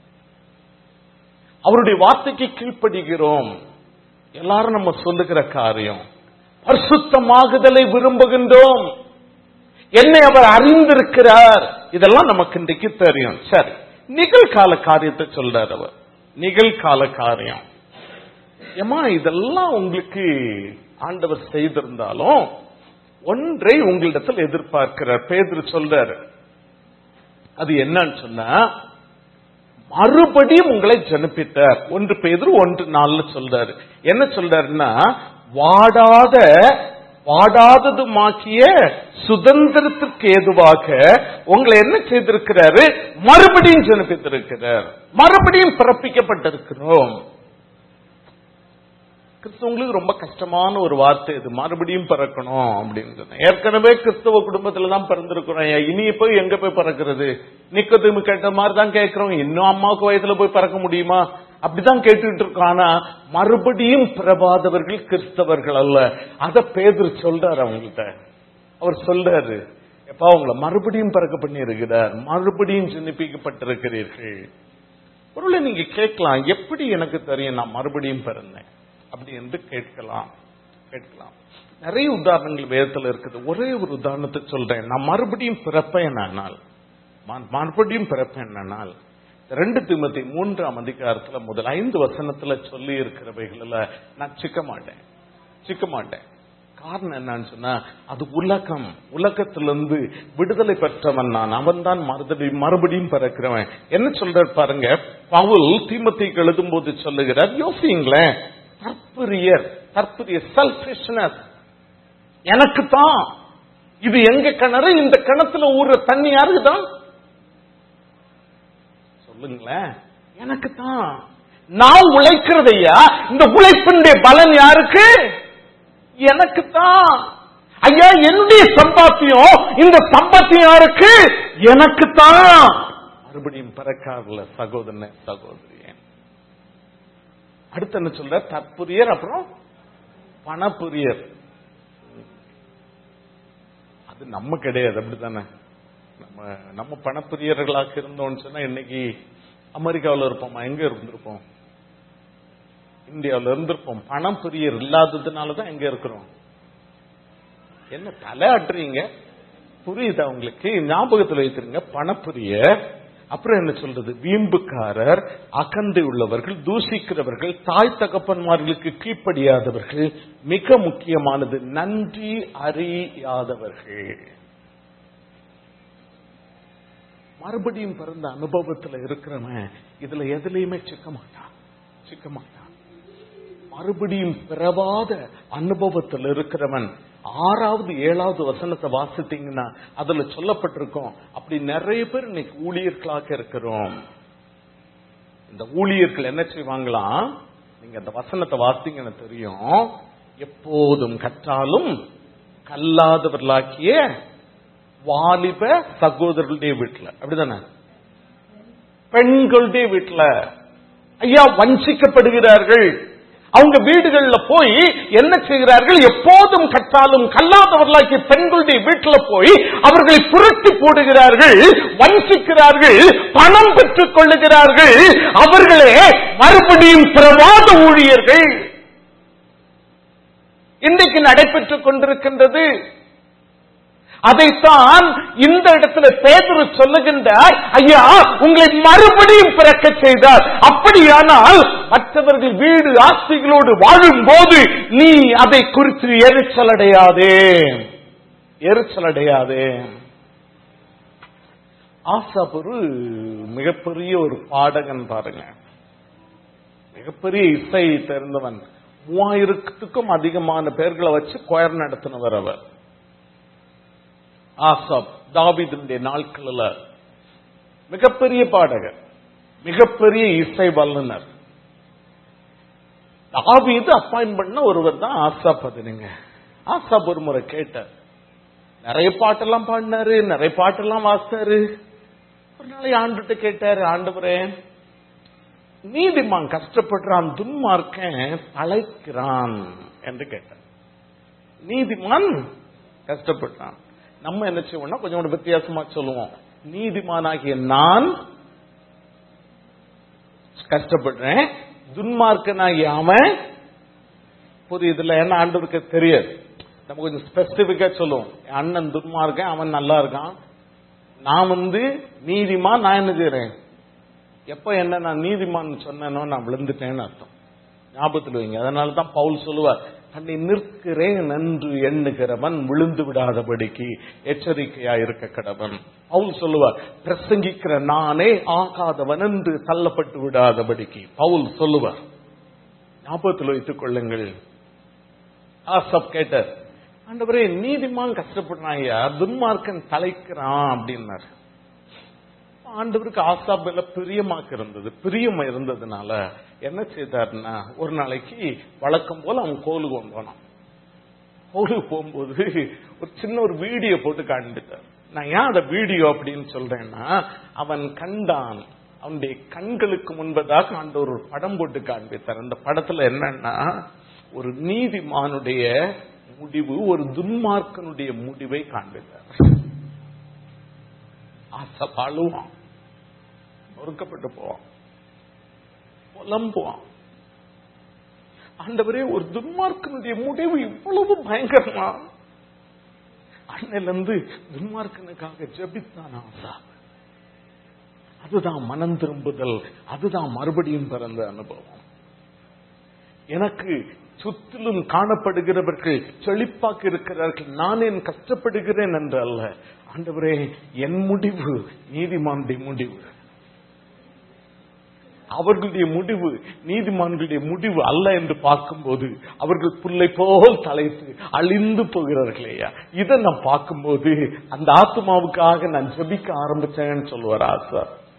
அவருடைய வார்த்தைக்கு கீழ்ப்படுகிறோம். எல்லாரும் நம்ம சொல்லுகிற காரியம் பரிசுத்தமாகுதலை விரும்புகின்றோம். என்னை அவர் அறிந்திருக்கிறார். இதெல்லாம் நமக்கு இன்றைக்கு தெரியும். சரி, நிகழ்கால காரியத்தை சொல்றார் அவர். நிகழ்கால காரியம் ஏமா இதெல்லாம் உங்களுக்கு ஆண்டவர் செய்திருந்தாலும் ஒன்றை உங்களிடத்தில் எதிர்பார்க்கிறார். பேதுரு சொல்றாரு, அது என்னன்னு சொன்னா மறுபடியும் உங்களை ஜனிப்பித்தார். ஒன்று பேதுரு ஒன்று நாள்ல சொல்றாரு. என்ன சொல்றாருன்னா, வாடாத வாடாததுமாக்கிய சுதந்திரத்திற்கு ஏதுவாக உங்களை என்ன செய்திருக்கிறாரு, மறுபடியும் ஜனிப்பித்திருக்கிறார். மறுபடியும் பிறப்பிக்கப்பட்டிருக்கிறோம். கிறிஸ்தவங்களுக்கு ரொம்ப கஷ்டமான ஒரு வார்த்தை இது, மறுபடியும் பிறக்கணும் அப்படின்னு. ஏற்கனவே கிறிஸ்தவ குடும்பத்துல தான் பிறந்திருக்கிறோம், இனி போய் எங்க போய் பிறக்கிறது? நிக்கோதேமு கேட்ட மாதிரி தான் கேட்கிறோம். இன்னும் அம்மாவுக்கு வயதுல போய் பிறக்க முடியுமா? அப்படிதான் கேட்டுக்கிட்டு இருக்கோம். ஆனா மறுபடியும் பிறவாதவர்கள் கிறிஸ்தவர்கள் அல்ல. அத பேதுரு சொல்றாரு அவங்கள்ட்ட. அவர் சொல்றாரு, எப்பா உங்களை மறுபடியும் பிறக்க பண்ணி இருக்கிறார், மறுபடியும் ஜனிப்பிக்கப்பட்டிருக்கிறீர்கள். ஒருவேளை நீங்க கேட்கலாம், எப்படி எனக்கு தெரியும் நான் மறுபடியும் பிறந்தேன் அப்படி என்று கேட்கலாம் கேட்கலாம் நிறைய உதாரணங்கள் வேதத்தில் இருக்குது. ஒரே ஒரு உதாரணத்தை சொல்றேன். நான் மறுபடியும் பிறப்பேன் ஆனால் மறுபடியும் பிறப்பேன் ஆனால் ரெண்டு தீமோத்தேயு மூன்றாம் அதிகாரத்துல முதல் ஐந்து வசனத்துல சொல்லி இருக்கிறவைகள நான் சிக்க மாட்டேன் சிக்க மாட்டேன் காரணம் என்னன்னு சொன்னா, அது உலகம். உலகத்திலிருந்து விடுதலை பெற்றவன் நான், அவன் தான் மறுபடியும் மறுபடியும் பிறக்கிறவன். என்ன சொல்ற பாருங்க, பவுல் தீமோத்தேயுக்கு எழுதும் போது சொல்லுகிறார், யோசிங்களேன், தற்புரியர் தற்புரியர் செல்ஃபிஷ்னஸ் எனக்கு தான். இது எங்க கிணறு, இந்த கிணத்துல ஊற தண்ணி யாருக்கு தான்? சொல்லுங்களேன், எனக்கு தான். நான் உழைக்கிறதையா, இந்த உழைப்பினுடைய பலன் யாருக்கு? எனக்கு தான். ஐயா என்னுடைய சம்பாத்தியம், இந்த சம்பாத்தியம் யாருக்கு? எனக்கு தான். மறுபடியும் பிறக்காதுல சகோதரனே சகோதரியே. அடுத்து என்ன சொல்ற, தற்புரியர் அப்புறம் பணப்புரியர். அது நம்ம கிடையாது, அப்படித்தானே? நம்ம நம்ம பணப்பிரியர்களாக இருந்தோம்னு சொன்னா இன்னைக்கு அமெரிக்காவில் இருப்போமா? எங்க இருந்திருப்போம்? இந்தியாவில் இருந்திருப்போம். பணம் பிரியர் இல்லாததுனாலதான் எங்க இருக்கிறோம். என்ன தலையாட்டுறீங்க? புரியுதா உங்களுக்கு? ஞாபகத்தில் வைத்திருங்க, பணப்பிரியர். அப்புறம் என்ன சொல்றது, வீம்புக்காரர், அகந்தை உள்ளவர்கள், தூசிக்கிறவர்கள், தாய் தகப்பன்மார்களுக்கு கீழ்ப்படியாதவர்கள், மிக முக்கியமானது நன்றி அறியாதவர்கள். மறுபடியும் பிறந்த அனுபவத்தில் இருக்கிறவன் இதுல எதுலையுமே சிக்க மாட்டான் சிக்க மாட்டான் மறுபடியும் பிறவாத அனுபவத்தில் இருக்கிறவன் ஆறாவது ஏழாவது வசனத்தை வாசித்தீங்கன்னா அதுல சொல்லப்பட்டிருக்கோம். அப்படி நிறைய பேர் இன்னைக்கு ஊழியர்களாக இருக்கிறோம். இந்த ஊழியர்கள் என்ன செய்வாங்களாம், நீங்க அந்த வசனத்தை வாசித்தீங்கன்னு தெரியும், எப்போதும் கற்றாலும் கல்லாதவர்களாக்கிய வாலிப சகோதரர்களுடைய வீட்டுல, அப்படிதானே, பெண்களுடைய வீட்டுல ஐயா வஞ்சிக்கப்படுகிறார்கள். அவங்க வீடுகள்ல போய் என்ன செய்கிறார்கள், எப்போதும் கற்றாலும் கல்லாதவர்களாக்கிய பெண்களுடைய வீட்டுல போய் அவர்களை புரட்டி போடுகிறார்கள், வஞ்சிக்கிறார்கள், பணம் பெற்றுக் கொள்ளுகிறார்கள். அவர்களே மறுபடியும் பிறவாத ஊழியர்கள் இன்றைக்கு நடைபெற்றுக் கொண்டிருக்கின்றது. அதைத்தான் இந்த இடத்துல பேதுரு சொல்லுகின்றார், ஐயா உங்களை மறுபடியும் பிறக்க செய்தார். அப்படியானால் மற்றவர்கள் வீடு ஆஸ்திகளோடு வாழும் போது நீ அதை குறித்து எரிச்சல் அடையாதே எரிச்சல் அடையாதே ஆசாப் ஒரு மிகப்பெரிய ஒரு பாடகன் பாருங்க, மிகப்பெரிய இசை தெரிந்தவன். மூவாயிரத்துக்கும் அதிகமான பேர்களை வச்சு கொயர் நடத்தினவர் அவர். ஆசாப் தாவீதுடைய நாட்களில் மிகப்பெரிய பாடகர், மிகப்பெரிய இசை வல்லுனர். தாவீது அப்பாயின்ட் பண்ண ஒருவர் தான் ஆசாப். அதுங்க ஆசாப் ஒரு முறை கேட்டார், நிறைய பாட்டெல்லாம் பாடினாரு, நிறைய பாட்டெல்லாம் வாசித்தாரு. ஒரு நாளை ஆண்டுகிட்ட கேட்டாரு, ஆண்டவரே நீதிமான் கஷ்டப்படுறான், துன்மார்க்கன் தழைக்கிறான் என்று கேட்டார். நீதிமான் கஷ்டப்படுறான். நம்ம என்ன செய்வோம்னா கொஞ்சம் வித்தியாசமா சொல்லுவோம், நீதிமானாகிய நான் கஷ்டப்படுறேன், துன்மார்க்கனாகிய அவன். புரியுதுல? ஏன்னா ஆண்டவருக்கு தெரியாது. நம்ம கொஞ்சம் ஸ்பெசிபிக்கா சொல்லுவோம், அண்ணன் துன்மார்க்கன், அவன் நல்லா இருக்கான், நான் வந்து நீதிமான். நான் என்ன செய்யறேன்? எப்ப என்ன நான் நீதிமான் சொன்னேனோ நான் விழுந்துட்டேன்னு அர்த்தம். ஞாபகத்தில் வைங்க. அதனாலதான் பவுல் சொல்லுவார், தன்னை நிற்கிறேன் என்று எண்ணுகிறவன் விழுந்து விடாதபடிக்கு எச்சரிக்கையா இருக்க கடவன். பவுல் சொல்லுவார், பிரசங்கிக்கிற நானே ஆகாதவன் என்று தள்ளப்பட்டு விடாதபடிக்கு பவுல் சொல்லுவார். ஞாபகத்தில் வைத்துக் கொள்ளுங்கள். ஆசப் கேட்டார், ஆண்டவரே நீதிமான் கஷ்டப்படுறாங்க, துன்மார்க்கன் தலைக்கிறான் அப்படின்னாரு. ஆண்டவருக்கு ஆசாபேல பிரியமாக்கு இருந்தது. பிரியம் இருந்ததுனால என்ன செய்தார்னா, ஒரு நாளைக்கு வழக்கம் போல அவன் கோலுக்கு போனான். கோலுக்கு போகும்போது ஒரு சின்ன ஒரு வீடியோ போட்டு காண்பித்தார். நான் ஏன் அந்த வீடியோ அப்படின்னு சொல்றேன்னா, அவன் கண்டான், அவனுடைய கண்களுக்கு முன்பதாக ஆண்டவர் ஒரு படம் போட்டு காண்பித்தார். அந்த படத்துல என்னன்னா, ஒரு நீதிமானுடைய முடிவு ஒரு துன்மார்க்கனுடைய முடிவை காண்பித்தார். ஆசப் அழுவான், நொறுக்கப்பட்டு போவான், புலம்புவான். ஆண்டவரே, ஒரு துன்மார்க்கனுடைய முடிவு இவ்வளவு பயங்கரமா? அன்னையில இருந்து துன்மார்க்கனுக்காக ஜெபித்தான் ஆசா. அதுதான் மனம் திரும்புதல், அதுதான் மறுபடியும் பிறந்த அனுபவம். எனக்கு சுற்றிலும் காணப்படுகிறவர்கள் செழிப்பாக இருக்கிறார்கள், நான் ஏன் கஷ்டப்படுகிறேன் என்று அல்ல. ஆண்டவரே, என் முடிவு நீதிமானுடைய முடிவு, அவர்களுடைய முடிவு நீதிமான்களுடைய முடிவு அல்ல என்று பார்க்கும்போது அவர்கள் புல்லை போல் தலைத்து அழிந்து போகிறார்களேயா. இதை நான் பார்க்கும்போது அந்த ஆத்மாவுக்காக நான் ஜெபிக்க ஆரம்பிச்சேன்னு சொல்லுவார் ஆசா.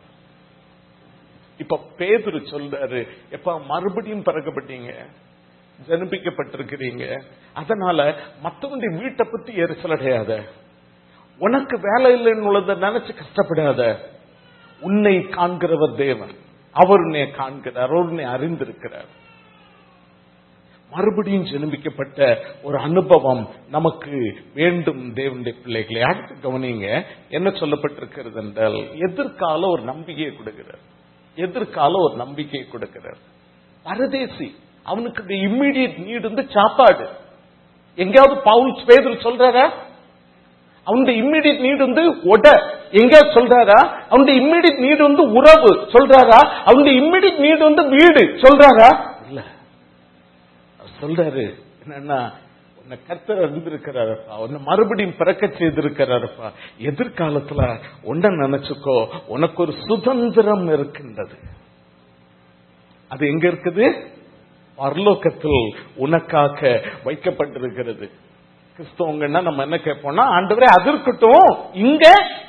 இப்ப பேதுரு சொல்றாரு, எப்ப மறுபடியும் பிறக்கப்பட்டீங்க, ஜனிப்பிக்கப்பட்டிருக்கிறீங்க, அதனால மற்றவனுடைய வீட்டை பத்தி எரிச்சல் அடையாத, உனக்கு வேலை இல்லைன்னு உள்ளதை நினைச்சு கஷ்டப்படாத. உன்னை காண்கிறவர் தேவன், அவர் உன்னை காண்கிறார், அவர் உன்னை அறிந்திருக்கிறார். மறுபடியும் ஜெனிப்பிக்கப்பட்ட ஒரு அனுபவம் நமக்கு வேண்டும் தேவனுடைய பிள்ளைகளை. அடுத்து கவனிங்க, என்ன சொல்லப்பட்டிருக்கிறது என்றால், எதிர்கால ஒரு நம்பிக்கையை கொடுக்கிறார். எதிர்கால ஒரு நம்பிக்கையை கொடுக்கிறார். பரதேசி, அவனுக்கு இம்மிடியட் நீட் வந்து சாப்பாடு. எங்கேயாவது பவுல் பேதுரு சொல்றாரா அவனுடைய இம்மிடியட் நீட் வந்து உட? எங்கேயாவது சொல்றாரா அவனுடைய இம்மிடியட் நீட் வந்து உறவு? சொல்றாரா அவனுடைய இம்மிடியட் நீட் வந்து வீடு? சொல்றாரா? இல்ல. சொல்றாரு என்னன்னா, உன்னை கர்த்தர் அறிந்திருக்கிறாரப்பா, உன்னை மறுபடியும் பிறக்க செய்திருக்கிறாரப்பா, எதிர்காலத்துல உன்ன நினைச்சுக்கோ, உனக்கு ஒரு சுதந்திரம் இருக்கின்றது. அது எங்க இருக்குது? பரலோகத்தில் உனக்காக வைக்கப்பட்டிருக்கிறது. கிறிஸ்தவங்கன்னா நம்ம என்ன கேட்போம்னா, ஆண்டவரே அது இருக்கட்டும், இங்க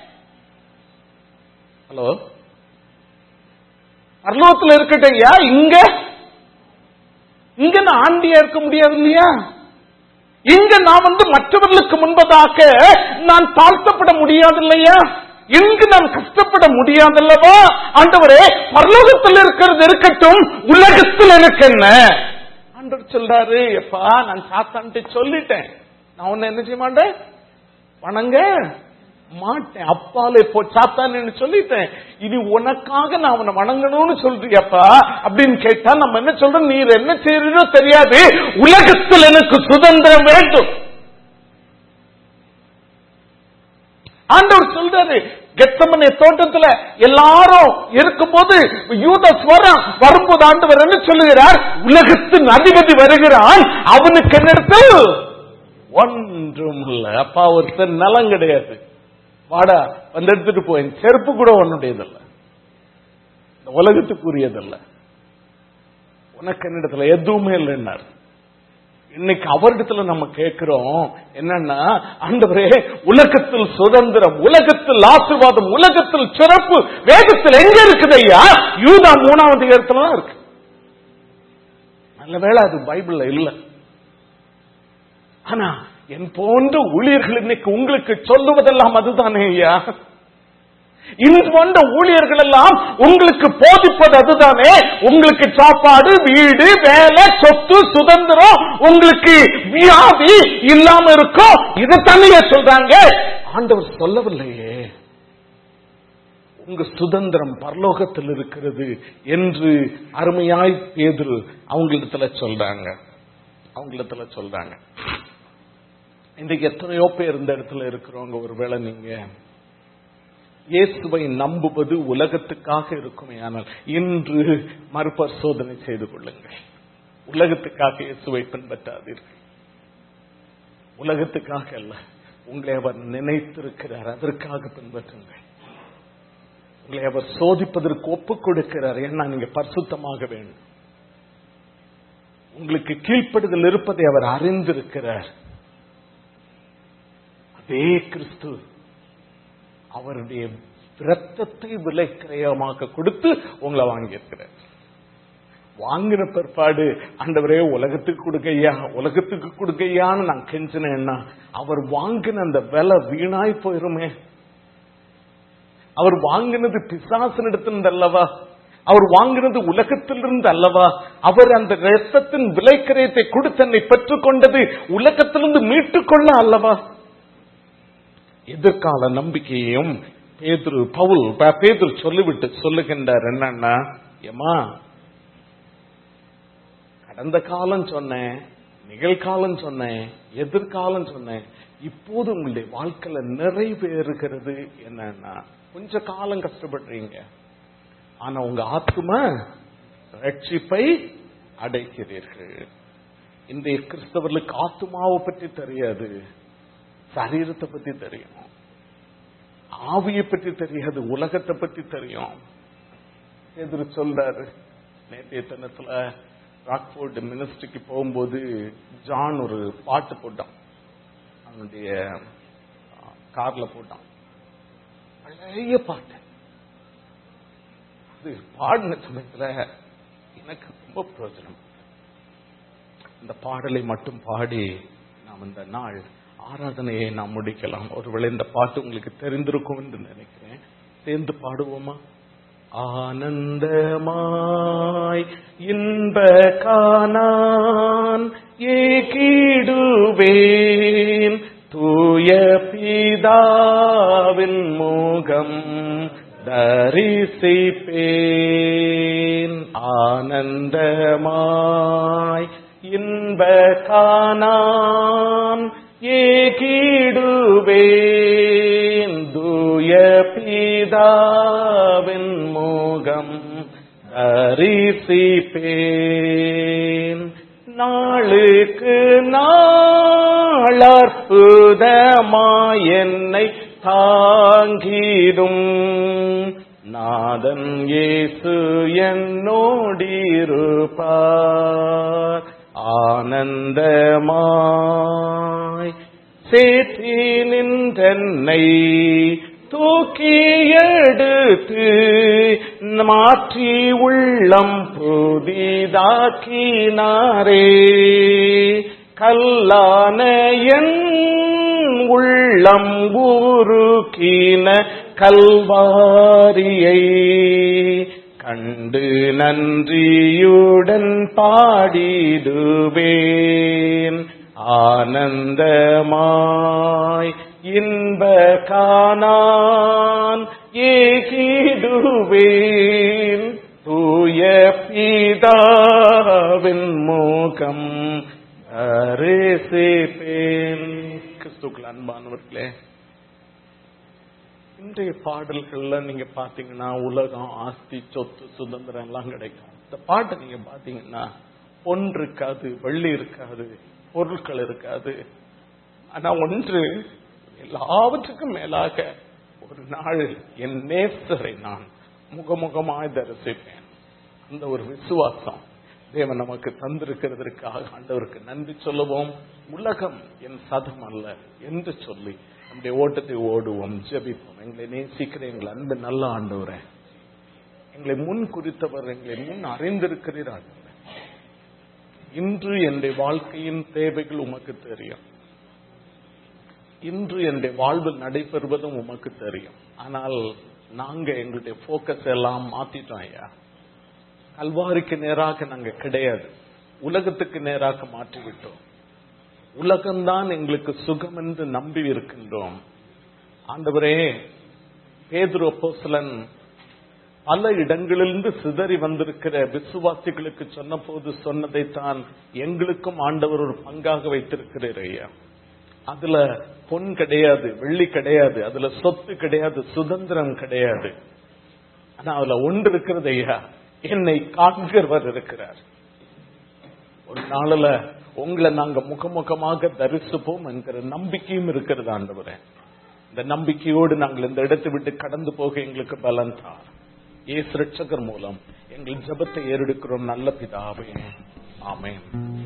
ஹலோ பரலோகத்தில் இருக்கட்டும் ஐயா, இங்க இங்க நான் ஆண்டியா இருக்க முடியாது இல்லையா? இங்க நான் வந்து மற்றவர்களுக்கு முன்பதாக நான் தாழ்த்தப்பட முடியாது இல்லையா? இங்கு நான் கஷ்டப்பட முடியாதல்லவா? ஆண்டவரே, பரலோகத்தில் இருக்கிறது இருக்கட்டும், உலகத்தில் எனக்கு என்ன? ஆண்டவர் சொல்றாரு, எப்பா நான் சாத்தான்ட்டு சொல்லிட்டேன், நான் உன்னை என்ன செய்ய மாட்டேன், வணங்க மாட்டேன், அப்பாலே போ சாத்தான்னு சொல்லிட்டேன், இனி உனக்காக நான் அவனை வணங்கணும்னு சொல்றியப்பா அப்படின்னு கேட்டா நம்ம என்ன சொல்றோம்? நீர் என்ன செய்யறோ தெரியாது, உலகத்தில் எனக்கு சுதந்திரம் வேண்டும். ஆண்டவர் சொல்றாரு, கெத்செமனே தோட்டத்துல எல்லாரும் இருக்கும்போது யூதாஸ் வரான், வரும்போது ஆண்டவர் என்ன சொல்லுகிறார்? உலகத்தின் அதிபதி வருகிறான், அவனுக்கு என்ன ஒன்றும் இல்ல. அப்பா ஒருத்தர் நலம் கிடையாது, வாடா வந்து எடுத்துட்டு போய், செருப்பு கூட உன்னுடையதல்ல, உலகத்துக்குரியதல்ல, உனக்கு என்னிடத்துல எதுவுமே இல்லைன்னார். இன்னைக்கு அவரிடத்துல நம்ம கேட்கிறோம் என்னன்னா, ஆண்டவரே உலகத்தில் சுதந்திரம், உலகத்தில் ஆசீர்வாதம், உலகத்தில் சிறப்பு வேதத்தில் எங்க இருக்குது ஐயா? யூதா மூணாவது இடத்துல தான் இருக்கு. நல்ல வேளை அது பைபிள்ல இல்ல. ஆனா என் போன்ற ஊழியர்கள் இன்னைக்கு உங்களுக்கு சொல்லுவதெல்லாம் அதுதானே ஐயா. இந்த போன்ற ஊழியர்கள் எல்லாம் உங்களுக்கு போதிப்பது அதுதானே. உங்களுக்கு சாப்பாடு, வீடு, வேலை, சொத்து, சுதந்திரம், உங்களுக்கு வியாதி இல்லாம இருக்கும், இதைத்தானே சொல்றாங்க. ஆண்டவர் சொல்லவில்லையே. உங்க சுதந்திரம் பரலோகத்தில் இருக்கிறது என்று அருமையாய் பேதுரு அவங்களிடத்துல சொல்றாங்க அவங்களிடத்துல சொல்றாங்க இன்றைக்கு எத்தனையோ பேர் இந்த இடத்துல இருக்கிறவங்க, ஒருவேளை நீங்க இயேசுவை நம்புவது உலகத்துக்காக இருக்குமே, ஆனால் இன்று மறுபரிசோதனை செய்து கொள்ளுங்கள். உலகத்துக்காக இயேசுவை பின்பற்றாதீர்கள். உலகத்துக்காக அல்ல, உங்களை அவர் நினைத்திருக்கிறார், அதற்காக பின்பற்றுங்கள். உங்களை அவர் சோதிப்பதற்கு ஒப்புக் கொடுக்கிறார். ஏன்னா நீங்க பரிசுத்தமாக வேண்டும். உங்களுக்கு கீழ்ப்படுதல் இருப்பதை அவர் அறிந்திருக்கிறார். அதே கிறிஸ்து அவருடைய இரத்தத்தை விலைக்கிரயமாக கொடுத்து உங்களை வாங்கியிருக்கிறார். வாங்கின பிற்பாடு ஆண்டவரே உலகத்துக்கு கொடுக்கையா உலகத்துக்கு கொடுக்கையான்னு நான் கெஞ்சினேன்னா அவர் வாங்கின அந்த விலை வீணாய் போயிருமே. அவர் வாங்கினது பிசாசினிடத்திலிருந்து அல்லவா, அவர் வாங்கினது உலகத்திலிருந்து அல்லவா, அவர் அந்த இரத்தத்தின் விலைக்கிரயத்தை கொடுத்து என்னை பெற்றுக் கொண்டது உலகத்திலிருந்து மீட்டுக்கொள்ள அல்லவா. எதிர்கால நம்பிக்கையையும் பேதுரு பவுல் பேதுரு சொல்லிவிட்டு சொல்லுகின்றார். என்னன்னா, ஏமா கடந்த காலம் சொன்னேன், நிகழ்காலம் சொன்னேன், எதிர்காலம் சொன்னேன், இப்போது உங்களுடைய வாழ்க்கையில நிறைவேறுகிறது என்னன்னா, கொஞ்ச காலம் கஷ்டப்படுறீங்க, ஆனா உங்க ஆத்ம ரட்சிப்பை அடைக்கிறீர்கள். இன்றைய கிறிஸ்தவர்களுக்கு ஆத்மாவை பற்றி தெரியாது, சரீரத்தை பத்தி தெரியும், ஆவியை பற்றி தெரியாது, உலகத்தை பத்தி தெரியும். எதிர சொல்றாரு, நேற்றைய தினத்துல ராக்ஃபோர்ட் மினிஸ்ட்ரிக்கு போகும்போது ஜான் ஒரு பாட்டு போட்டான், அவனுடைய கார்ல போட்டான், பழைய பாட்டு. அது பாடின சமயத்துல எனக்கு ரொம்ப பிரயோஜனம். இந்த பாடலை மட்டும் பாடி நாம் இந்த நாள் ஆராதனையை நாம் முடிக்கலாம். ஒருவேளை இந்த பாட்டு உங்களுக்கு தெரிந்திருக்கும் என்று நினைக்கிறேன். சேர்ந்து பாடுவோமா? ஆனந்தமாய் இன்ப கானான் ஏகிடுவேன், தூய பிதாவின் முகம் தரிசிப்பேன். ஆனந்தமாய் இன்ப கானான் ஏகிடுவேன், தூய பிதாவின் முகம் தரிசிப்பேன். நாளுக்கு நாள் அற்புதமாய் என்னை தாங்கிடும் நாதன் இயேசு என்னோடிருப்பார். ஆனந்தமாய் சேற்றி நின்றென்னை தூக்கி எடுத்து மாற்றி உள்ளம் புதிதாக்கினாரே. கல்லான என் உள்ளம் உருக்கின கல்வாரியை கண்டு நன்றியுடன் பாடிடுவேன். ஆனந்தமாய் இன்ப கானான் ஏகிடுவேன், தூய பிதாவின் முகம் தரிசிப்பேன். கிறிஸ்துக்கள் அன்பானவர்களே, இன்றைய பாடல்கள்ல நீங்க பாத்தீங்கன்னா உலகம், ஆஸ்தி, சொத்து, சுதந்திரம் எல்லாம் கிடைக்கும். இந்த பாட்டை நீங்க பாத்தீங்கன்னா பொன் இருக்காது, வெள்ளி இருக்காது, பொருட்கள் இருக்காது. ஆனா ஒன்று, எல்லாவற்றுக்கும் மேலாக ஒரு நாள் என் நேசரை நான் முகமுகமாய் தரிசிப்பேன். அந்த ஒரு விசுவாசம் தேவன் நமக்கு தந்திருக்கிறதற்காக ஆண்டவருக்கு நன்றி சொல்லுவோம். உலகம் என் சதம் அல்ல என்று சொல்லி நம்முடைய ஓட்டத்தை ஓடுவோம், ஜெபிப்போம். எங்களை நேசிக்கிற எங்கள் அன்பு நல்ல ஆண்டவரே, எங்களை முன் குறித்தவர், எங்களை முன் அறிந்திருக்கிறீர் ஆண்டவரே. இன்று என்னுடைய வாழ்க்கையின் தேவைகள் உமக்கு தெரியும், இன்று என்னுடைய வாழ்வில் நடைபெறுவதும் உமக்கு தெரியும். ஆனால் நாங்க எங்களுடைய போக்கஸ் எல்லாம் மாத்திட்டோம் ஐயா. கல்வாரிக்கு நேராக நாங்க கிடையாது, உலகத்துக்கு நேராக மாற்றிவிட்டோம். உலகம்தான் எங்களுக்கு சுகம் என்று நம்பி இருக்கின்றோம். ஆண்டவரே, பேதுரு அப்போஸ்தலன் பல இடங்களிலிருந்து சிதறி வந்திருக்கிற விசுவாசிகளுக்கு சொன்ன போது சொன்னதைத்தான் எங்களுக்கும் ஆண்டவர் ஒரு பங்காக வைத்திருக்கிறார் ஐயா. அதுல பொன் கிடையாது, வெள்ளி கிடையாது, அதுல சொத்து கிடையாது, சுதந்திரம் கிடையாது. ஆனா அதுல ஒன்று இருக்கிறது ஐயா, என்னை காண்கிறவர் இருக்கிறார். ஒரு நாளில் உங்களை நாங்க முகமுகமாக தரிசிப்போம் என்கிற நம்பிக்கையும் இருக்கிறது ஆண்டவரே. இந்த நம்பிக்கையோடு நாங்கள் இந்த இடத்தை விட்டு கடந்து போக எங்களுக்கு பலன் தார். இயேசு ரட்சகர் மூலம் எங்கள் ஜெபத்தை ஏறெடுக்கிறோம் நல்ல பிதாவே, ஆமென்.